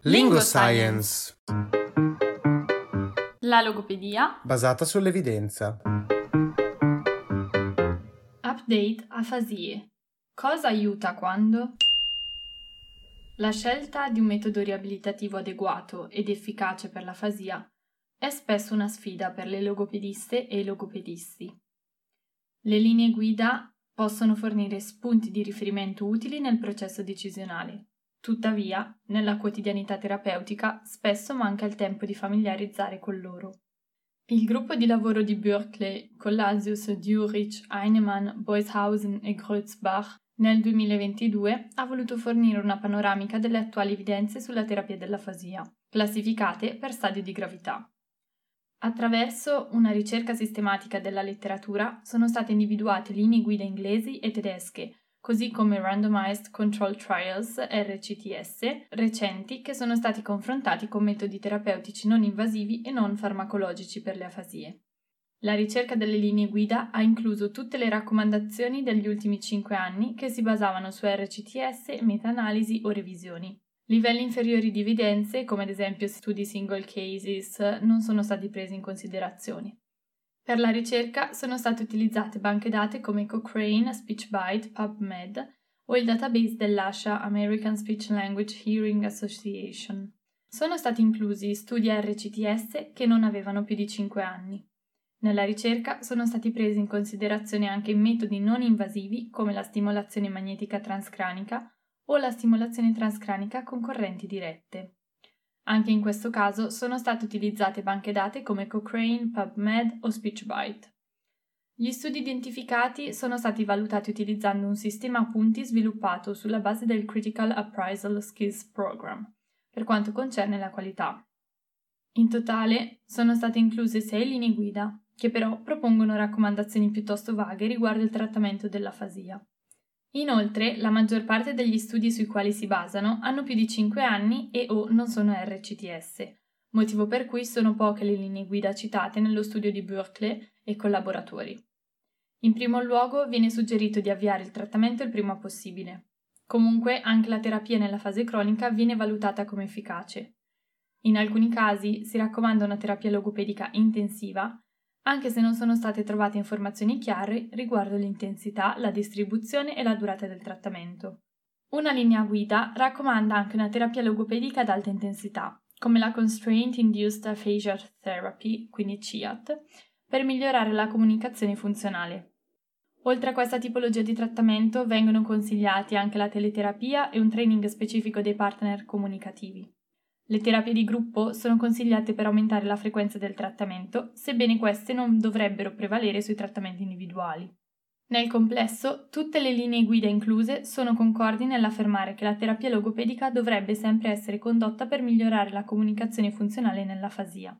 Lingoscience. La logopedia Basata sull'evidenza. Update afasie. Cosa aiuta quando? La scelta di un metodo riabilitativo adeguato ed efficace per l'afasia è spesso una sfida per le logopediste e i logopedisti. Le linee guida possono fornire spunti di riferimento utili nel processo decisionale. Tuttavia, nella quotidianità terapeutica spesso manca il tempo di familiarizzare con loro. Il gruppo di lavoro di Berkeley, Collasius, Dürrich, Heinemann, Boyshausen e Greutzbach nel 2022 ha voluto fornire una panoramica delle attuali evidenze sulla terapia dell'afasia, classificate per stadio di gravità. Attraverso una ricerca sistematica della letteratura sono state individuate linee guida inglesi e tedesche, così come Randomized Control Trials (RCTS) recenti che sono stati confrontati con metodi terapeutici non invasivi e non farmacologici per le afasie. La ricerca delle linee guida ha incluso tutte le raccomandazioni degli ultimi 5 anni che si basavano su RCTS, meta-analisi o revisioni. Livelli inferiori di evidenze, come ad esempio studi single cases, non sono stati presi in considerazione. Per la ricerca sono state utilizzate banche dati come Cochrane, SpeechBite, PubMed o il database dell'ASHA American Speech Language Hearing Association. Sono stati inclusi studi RCTS che non avevano più di 5 anni. Nella ricerca sono stati presi in considerazione anche metodi non invasivi come la stimolazione magnetica transcranica o la stimolazione transcranica con correnti dirette. Anche in questo caso sono state utilizzate banche dati come Cochrane, PubMed o SpeechBite. Gli studi identificati sono stati valutati utilizzando un sistema a punti sviluppato sulla base del Critical Appraisal Skills Program, per quanto concerne la qualità. In totale sono state incluse 6 linee guida, che però propongono raccomandazioni piuttosto vaghe riguardo il trattamento dell'afasia. Inoltre, la maggior parte degli studi sui quali si basano hanno più di 5 anni e o non sono RCTS, motivo per cui sono poche le linee guida citate nello studio di Berkeley e collaboratori. In primo luogo viene suggerito di avviare il trattamento il prima possibile. Comunque, anche la terapia nella fase cronica viene valutata come efficace. In alcuni casi si raccomanda una terapia logopedica intensiva, anche se non sono state trovate informazioni chiare riguardo l'intensità, la distribuzione e la durata del trattamento. Una linea guida raccomanda anche una terapia logopedica ad alta intensità, come la Constraint Induced Aphasia Therapy, quindi CIAT, per migliorare la comunicazione funzionale. Oltre a questa tipologia di trattamento vengono consigliati anche la teleterapia e un training specifico dei partner comunicativi. Le terapie di gruppo sono consigliate per aumentare la frequenza del trattamento, sebbene queste non dovrebbero prevalere sui trattamenti individuali. Nel complesso, tutte le linee guida incluse sono concordi nell'affermare che la terapia logopedica dovrebbe sempre essere condotta per migliorare la comunicazione funzionale nell'afasia.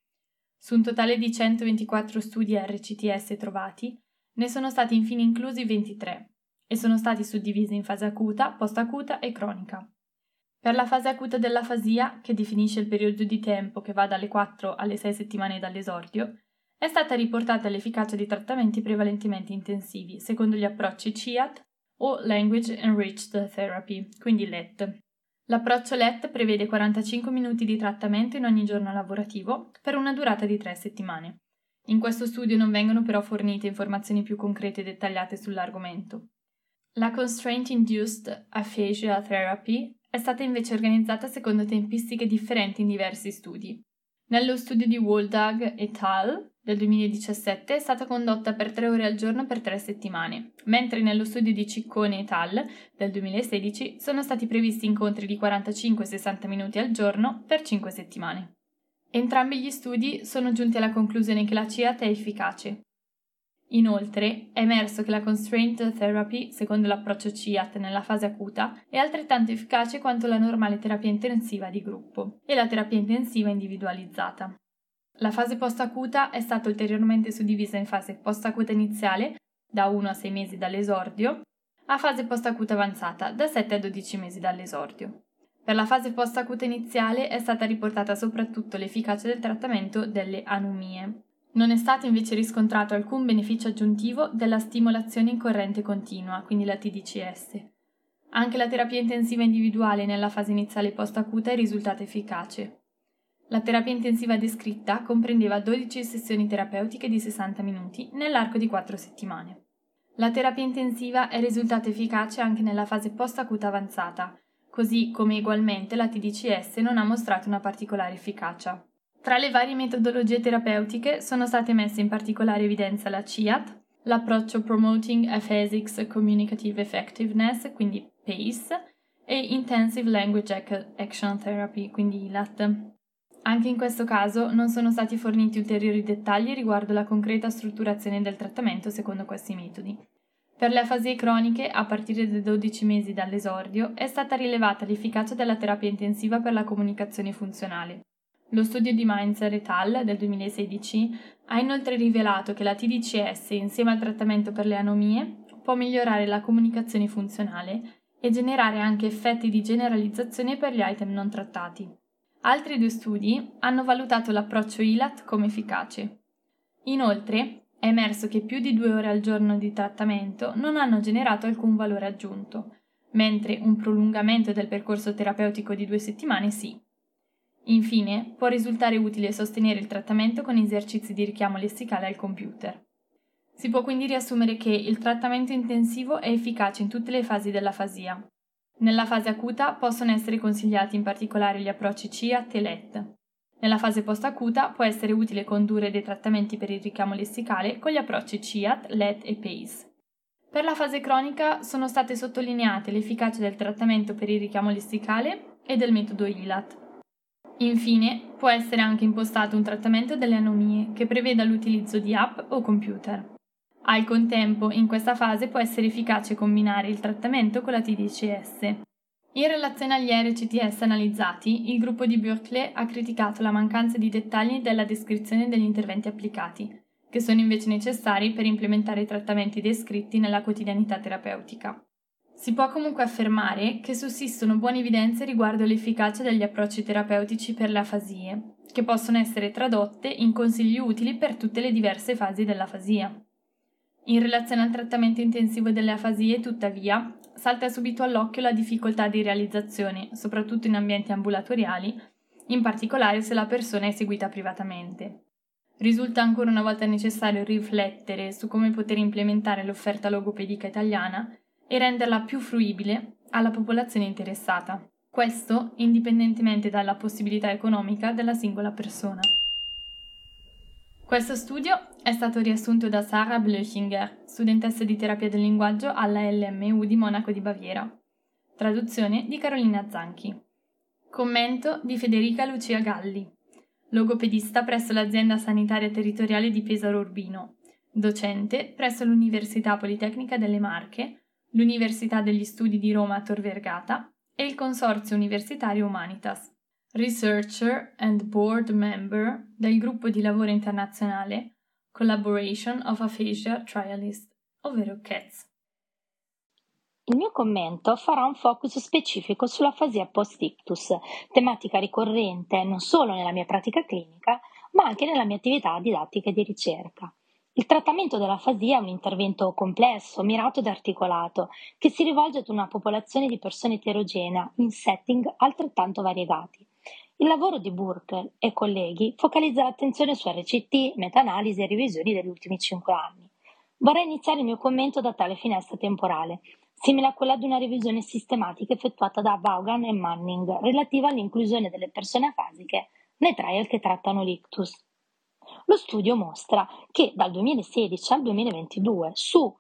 Su un totale di 124 studi RCTS trovati, ne sono stati infine inclusi 23 e sono stati suddivisi in fase acuta, post-acuta e cronica. Per la fase acuta dell'afasia, che definisce il periodo di tempo che va dalle 4 alle 6 settimane dall'esordio, è stata riportata l'efficacia di trattamenti prevalentemente intensivi, secondo gli approcci CIAT o Language Enriched Therapy, quindi LET. L'approccio LET prevede 45 minuti di trattamento in ogni giorno lavorativo per una durata di 3 settimane. In questo studio non vengono però fornite informazioni più concrete e dettagliate sull'argomento. La Constraint Induced Aphasia Therapy è stata invece organizzata secondo tempistiche differenti in diversi studi. Nello studio di Woldag et al. Del 2017 è stata condotta per 3 ore al giorno per 3 settimane, mentre nello studio di Ciccone et al. Del 2016 sono stati previsti incontri di 45-60 minuti al giorno per 5 settimane. Entrambi gli studi sono giunti alla conclusione che la CIAT è efficace. Inoltre, è emerso che la Constraint Therapy, secondo l'approccio CIAT nella fase acuta, è altrettanto efficace quanto la normale terapia intensiva di gruppo e la terapia intensiva individualizzata. La fase post-acuta è stata ulteriormente suddivisa in fase post-acuta iniziale, da 1 a 6 mesi dall'esordio, a fase post-acuta avanzata, da 7 a 12 mesi dall'esordio. Per la fase post-acuta iniziale è stata riportata soprattutto l'efficacia del trattamento delle anomie. Non è stato invece riscontrato alcun beneficio aggiuntivo della stimolazione in corrente continua, quindi la TDCS. Anche la terapia intensiva individuale nella fase iniziale post-acuta è risultata efficace. La terapia intensiva descritta comprendeva 12 sessioni terapeutiche di 60 minuti nell'arco di 4 settimane. La terapia intensiva è risultata efficace anche nella fase post-acuta avanzata, così come ugualmente la TDCS non ha mostrato una particolare efficacia. Tra le varie metodologie terapeutiche sono state messe in particolare evidenza la CIAT, l'approccio Promoting Aphasics Communicative Effectiveness, quindi PACE, e Intensive Language Action Therapy, quindi ILAT. Anche in questo caso non sono stati forniti ulteriori dettagli riguardo la concreta strutturazione del trattamento secondo questi metodi. Per le afasie croniche, a partire da 12 mesi dall'esordio, è stata rilevata l'efficacia della terapia intensiva per la comunicazione funzionale. Lo studio di Mainzer et al. Del 2016 ha inoltre rivelato che la TDCS, insieme al trattamento per le anomie, può migliorare la comunicazione funzionale e generare anche effetti di generalizzazione per gli item non trattati. Altri 2 studi hanno valutato l'approccio ILAT come efficace. Inoltre, è emerso che più di 2 ore al giorno di trattamento non hanno generato alcun valore aggiunto, mentre un prolungamento del percorso terapeutico di 2 settimane sì. Infine, può risultare utile sostenere il trattamento con esercizi di richiamo lessicale al computer. Si può quindi riassumere che il trattamento intensivo è efficace in tutte le fasi dell'afasia. Nella fase acuta possono essere consigliati in particolare gli approcci CIAT e LET. Nella fase post-acuta può essere utile condurre dei trattamenti per il richiamo lessicale con gli approcci CIAT, LET e PACE. Per la fase cronica sono state sottolineate l'efficacia del trattamento per il richiamo lessicale e del metodo ILAT. Infine, può essere anche impostato un trattamento delle anomie che preveda l'utilizzo di app o computer. Al contempo, in questa fase può essere efficace combinare il trattamento con la TDCS. In relazione agli RCTS analizzati, il gruppo di Berkeley ha criticato la mancanza di dettagli della descrizione degli interventi applicati, che sono invece necessari per implementare i trattamenti descritti nella quotidianità terapeutica. Si può comunque affermare che sussistono buone evidenze riguardo l'efficacia degli approcci terapeutici per le afasie, che possono essere tradotte in consigli utili per tutte le diverse fasi dell'afasia. In relazione al trattamento intensivo delle afasie, tuttavia, salta subito all'occhio la difficoltà di realizzazione, soprattutto in ambienti ambulatoriali, in particolare se la persona è seguita privatamente. Risulta ancora una volta necessario riflettere su come poter implementare l'offerta logopedica italiana e renderla più fruibile alla popolazione interessata. Questo indipendentemente dalla possibilità economica della singola persona. Questo studio è stato riassunto da Sarah Blöchinger, studentessa di terapia del linguaggio alla LMU di Monaco di Baviera. Traduzione di Carolina Zanchi. Commento di Federica Lucia Galli, logopedista presso l'azienda sanitaria territoriale di Pesaro Urbino, docente presso l'Università Politecnica delle Marche, l'Università degli Studi di Roma Tor Vergata e il Consorzio Universitario Humanitas. Researcher and Board Member del gruppo di lavoro internazionale Collaboration of Aphasia Trialists, ovvero CATS. Il mio commento farà un focus specifico sull'afasia post-ictus, tematica ricorrente non solo nella mia pratica clinica, ma anche nella mia attività didattica e di ricerca. Il trattamento dell'afasia è un intervento complesso, mirato ed articolato, che si rivolge ad una popolazione di persone eterogenea in setting altrettanto variegati. Il lavoro di Burke e colleghi focalizza l'attenzione su RCT, meta-analisi e revisioni degli ultimi 5 anni. Vorrei iniziare il mio commento da tale finestra temporale, simile a quella di una revisione sistematica effettuata da Vaughan e Manning, relativa all'inclusione delle persone afasiche nei trial che trattano l'ictus. Lo studio mostra che dal 2016 al 2022 su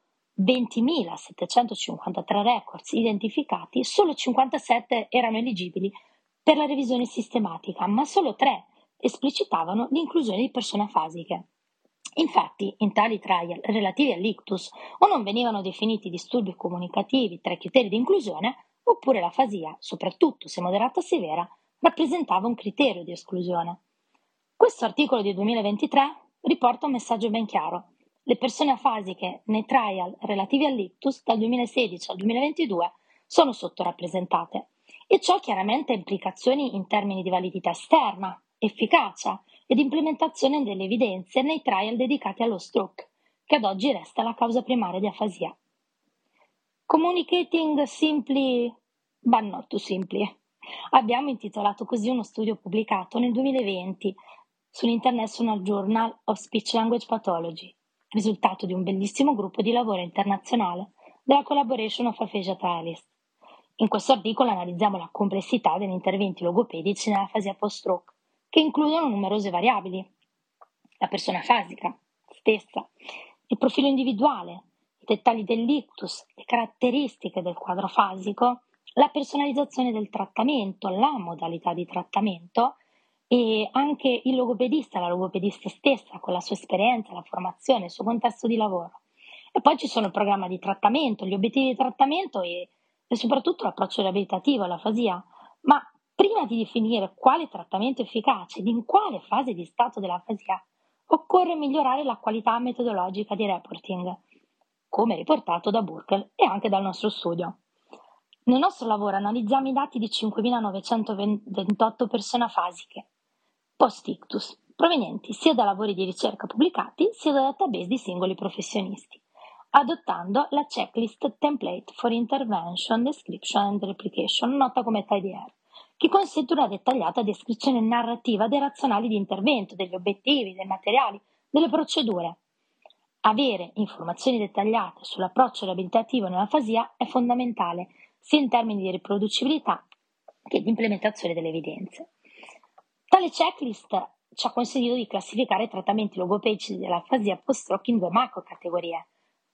20.753 records identificati, solo 57 erano eligibili per la revisione sistematica, ma solo 3 esplicitavano l'inclusione di persone afasiche. Infatti, in tali trial relativi all'ictus o non venivano definiti disturbi comunicativi tra i criteri di inclusione, oppure l'afasia, soprattutto se moderata o severa, rappresentava un criterio di esclusione. Questo articolo di 2023 riporta un messaggio ben chiaro. Le persone afasiche nei trial relativi all'ictus dal 2016 al 2022 sono sottorappresentate e ciò chiaramente ha implicazioni in termini di validità esterna, efficacia ed implementazione delle evidenze nei trial dedicati allo stroke, che ad oggi resta la causa primaria di afasia. Communicating simply but not too simply. Abbiamo intitolato così uno studio pubblicato nel 2020 sull'International Journal of Speech Language Pathology, risultato di un bellissimo gruppo di lavoro internazionale della Collaboration of Aphasia Trialists. In questo articolo analizziamo la complessità degli interventi logopedici nella fase post-stroke, che includono numerose variabili: la persona afasica stessa, il profilo individuale, i dettagli dell'ictus, le caratteristiche del quadro afasico, la personalizzazione del trattamento, la modalità di trattamento e anche il logopedista, la logopedista stessa con la sua esperienza, la formazione, il suo contesto di lavoro. E poi ci sono il programma di trattamento, gli obiettivi di trattamento e soprattutto l'approccio riabilitativo all'afasia. Ma prima di definire quale trattamento efficace ed in quale fase di stato dell'afasia, occorre migliorare la qualità metodologica di reporting, come riportato da Burkel e anche dal nostro studio. Nel nostro lavoro analizziamo i dati di 5.928 persone afasiche post-ictus, provenienti sia da lavori di ricerca pubblicati sia da database di singoli professionisti, adottando la checklist Template for Intervention, Description and Replication, nota come TIDR, che consente una dettagliata descrizione narrativa dei razionali di intervento, degli obiettivi, dei materiali, delle procedure. Avere informazioni dettagliate sull'approccio riabilitativo nell'afasia è fondamentale, sia in termini di riproducibilità che di implementazione delle evidenze. Tale checklist ci ha consentito di classificare i trattamenti logopedici dell'afasia post-stroke in due macro-categorie.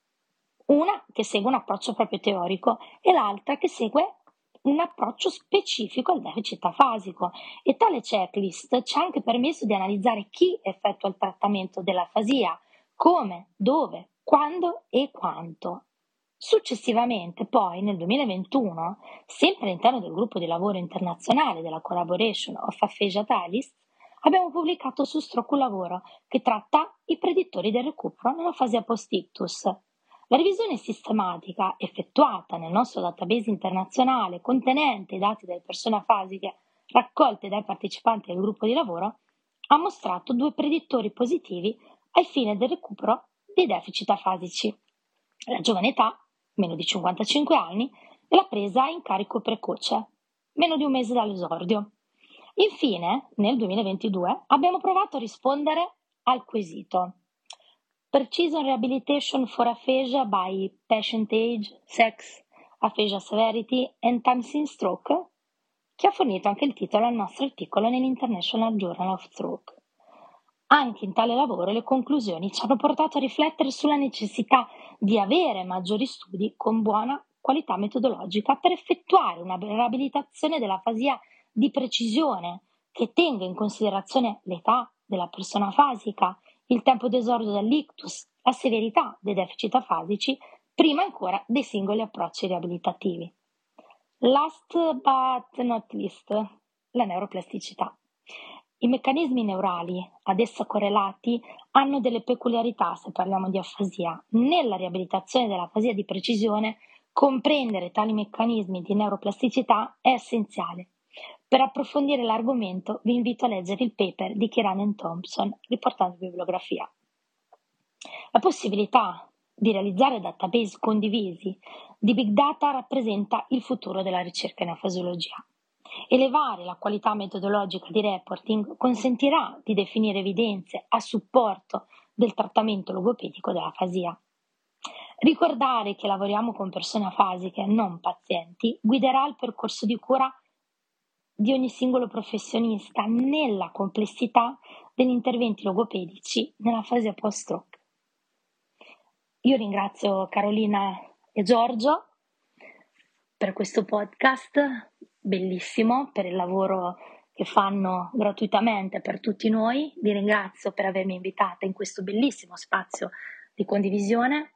Una che segue un approccio proprio teorico e l'altra che segue un approccio specifico al deficit afasico, e tale checklist ci ha anche permesso di analizzare chi effettua il trattamento dell'afasia, come, dove, quando e quanto. Successivamente, poi, nel 2021, sempre all'interno del gruppo di lavoro internazionale della Collaboration of Aphasia Trialists, abbiamo pubblicato su Stroke un lavoro che tratta i predittori del recupero nella fase post-ictus. La revisione sistematica effettuata nel nostro database internazionale contenente i dati delle persone afasiche raccolte dai partecipanti del gruppo di lavoro ha mostrato due predittori positivi ai fini del recupero dei deficit afasici: la giovane età, meno di 55 anni, e la presa in carico precoce, meno di un mese dall'esordio. Infine, nel 2022, abbiamo provato a rispondere al quesito Precision Rehabilitation for Aphasia by Patient Age, Sex, Aphasia Severity and Times in Stroke, che ha fornito anche il titolo al nostro articolo nell'International Journal of Stroke. Anche in tale lavoro le conclusioni ci hanno portato a riflettere sulla necessità di avere maggiori studi con buona qualità metodologica per effettuare una riabilitazione dell'afasia di precisione che tenga in considerazione l'età della persona afasica, il tempo d'esordio dell'ictus, la severità dei deficit afasici, prima ancora dei singoli approcci riabilitativi. Last but not least, la neuroplasticità. I meccanismi neurali ad essa correlati hanno delle peculiarità se parliamo di afasia. Nella riabilitazione dell'afasia di precisione, comprendere tali meccanismi di neuroplasticità è essenziale. Per approfondire l'argomento vi invito a leggere il paper di Kieran e Thompson, riportando bibliografia. La possibilità di realizzare database condivisi di big data rappresenta il futuro della ricerca in afasiologia. Elevare la qualità metodologica di reporting consentirà di definire evidenze a supporto del trattamento logopedico dell'afasia. Ricordare che lavoriamo con persone afasiche, non pazienti, guiderà il percorso di cura di ogni singolo professionista nella complessità degli interventi logopedici nella fase post-stroke. Io ringrazio Carolina e Giorgio per questo podcast bellissimo, per il lavoro che fanno gratuitamente per tutti noi. Vi ringrazio per avermi invitata in questo bellissimo spazio di condivisione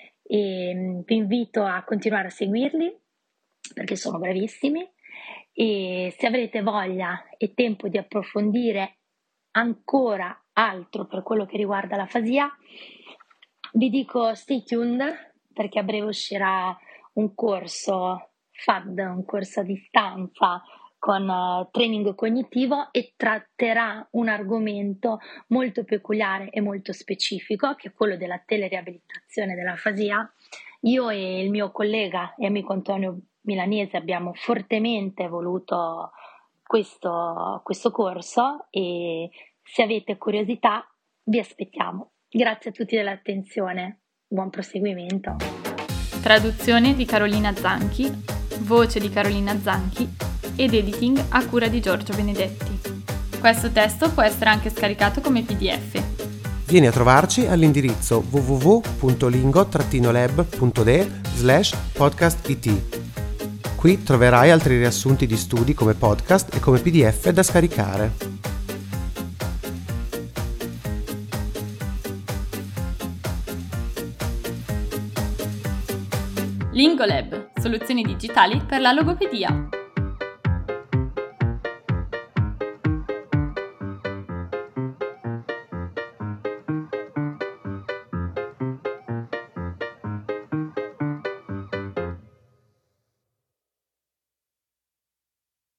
e vi invito a continuare a seguirli perché sono bravissimi, e se avrete voglia e tempo di approfondire ancora altro per quello che riguarda l'afasia, vi dico stay tuned, perché a breve uscirà un corso FAD, un corso a distanza con training cognitivo, e tratterà un argomento molto peculiare e molto specifico, che è quello della teleriabilitazione dell'afasia, Io e il mio collega e amico Antonio Milanese abbiamo fortemente voluto questo corso e se avete curiosità vi aspettiamo. Grazie a tutti dell'attenzione, buon proseguimento. Traduzione di Carolina Zanchi, voce di Carolina Zanchi ed editing a cura di Giorgio Benedetti. Questo testo può essere anche scaricato come PDF. Vieni a trovarci all'indirizzo www.lingo-lab.de/podcastit. Qui troverai altri riassunti di studi come podcast e come PDF da scaricare. Lingolab, soluzioni digitali per la logopedia.